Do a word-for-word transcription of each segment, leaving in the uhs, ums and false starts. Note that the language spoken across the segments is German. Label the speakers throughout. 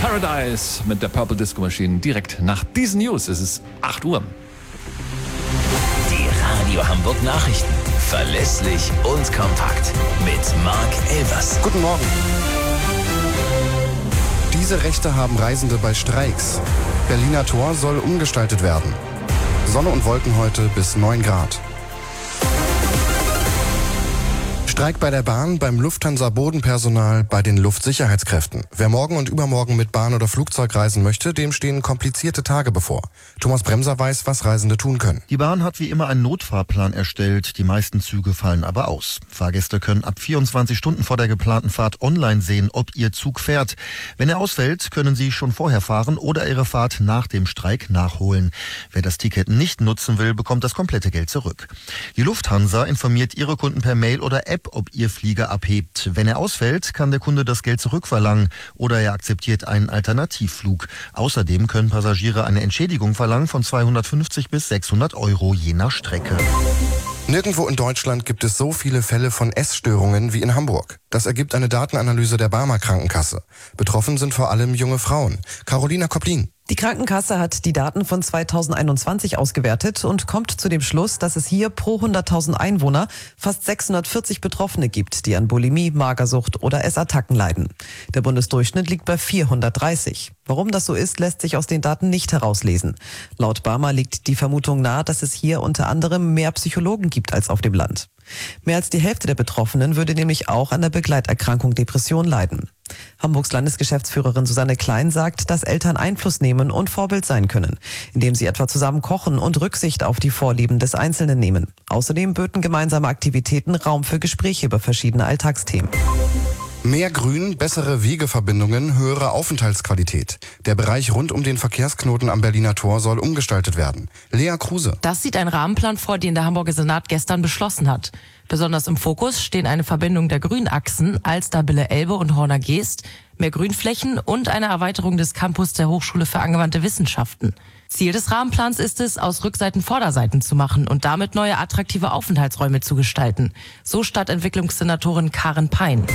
Speaker 1: Paradise mit der Purple Disco Machine direkt nach diesen News. Es ist acht Uhr.
Speaker 2: Die Radio Hamburg Nachrichten. Verlässlich und kompakt. Mit Marc Elvers.
Speaker 3: Guten Morgen. Diese Rechte haben Reisende bei Streiks. Berliner Tor soll umgestaltet werden. Sonne und Wolken heute bis neun Grad. Streik bei der Bahn, beim Lufthansa-Bodenpersonal, bei den Luftsicherheitskräften. Wer morgen und übermorgen mit Bahn oder Flugzeug reisen möchte, dem stehen komplizierte Tage bevor. Thomas Bremser weiß, was Reisende tun können.
Speaker 4: Die Bahn hat wie immer einen Notfahrplan erstellt. Die meisten Züge fallen aber aus. Fahrgäste können ab vierundzwanzig Stunden vor der geplanten Fahrt online sehen, ob ihr Zug fährt. Wenn er ausfällt, können sie schon vorher fahren oder ihre Fahrt nach dem Streik nachholen. Wer das Ticket nicht nutzen will, bekommt das komplette Geld zurück. Die Lufthansa informiert ihre Kunden per Mail oder App, ob ihr Flieger abhebt. Wenn er ausfällt, kann der Kunde das Geld zurückverlangen oder er akzeptiert einen Alternativflug. Außerdem können Passagiere eine Entschädigung verlangen von zweihundertfünfzig bis sechshundert Euro je nach Strecke.
Speaker 3: Nirgendwo in Deutschland gibt es so viele Fälle von Essstörungen wie in Hamburg. Das ergibt eine Datenanalyse der Barmer Krankenkasse. Betroffen sind vor allem junge Frauen. Carolina Koplin.
Speaker 5: Die Krankenkasse hat die Daten von zweitausendeinundzwanzig ausgewertet und kommt zu dem Schluss, dass es hier pro hunderttausend Einwohner fast sechshundertvierzig Betroffene gibt, die an Bulimie, Magersucht oder Essattacken leiden. Der Bundesdurchschnitt liegt bei vierhundertdreißig. Warum das so ist, lässt sich aus den Daten nicht herauslesen. Laut Barmer liegt die Vermutung nahe, dass es hier unter anderem mehr Psychologen gibt als auf dem Land. Mehr als die Hälfte der Betroffenen würde nämlich auch an der Begleiterkrankung Depression leiden. Hamburgs Landesgeschäftsführerin Susanne Klein sagt, dass Eltern Einfluss nehmen und Vorbild sein können, indem sie etwa zusammen kochen und Rücksicht auf die Vorlieben des Einzelnen nehmen. Außerdem böten gemeinsame Aktivitäten Raum für Gespräche über verschiedene Alltagsthemen.
Speaker 3: Mehr Grün, bessere Wegeverbindungen, höhere Aufenthaltsqualität. Der Bereich rund um den Verkehrsknoten am Berliner Tor soll umgestaltet werden. Lea Kruse.
Speaker 6: Das sieht ein Rahmenplan vor, den der Hamburger Senat gestern beschlossen hat. Besonders im Fokus stehen eine Verbindung der Grünachsen Alster-Bille-Elbe und Horner-Geest, mehr Grünflächen und eine Erweiterung des Campus der Hochschule für angewandte Wissenschaften. Ziel des Rahmenplans ist es, aus Rückseiten Vorderseiten zu machen und damit neue attraktive Aufenthaltsräume zu gestalten. So Stadtentwicklungssenatorin Karen Pein.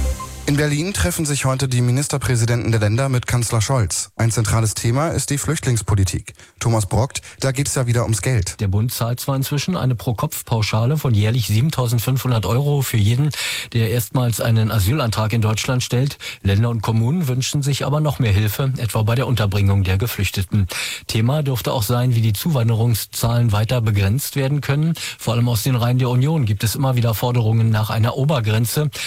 Speaker 3: In Berlin treffen sich heute die Ministerpräsidenten der Länder mit Kanzler Scholz. Ein zentrales Thema ist die Flüchtlingspolitik. Thomas Brockt, da geht's ja wieder ums Geld.
Speaker 7: Der Bund zahlt zwar inzwischen eine Pro-Kopf-Pauschale von jährlich siebentausendfünfhundert Euro für jeden, der erstmals einen Asylantrag in Deutschland stellt. Länder und Kommunen wünschen sich aber noch mehr Hilfe, etwa bei der Unterbringung der Geflüchteten. Thema dürfte auch sein, wie die Zuwanderungszahlen weiter begrenzt werden können. Vor allem aus den Reihen der Union gibt es immer wieder Forderungen nach einer Obergrenze.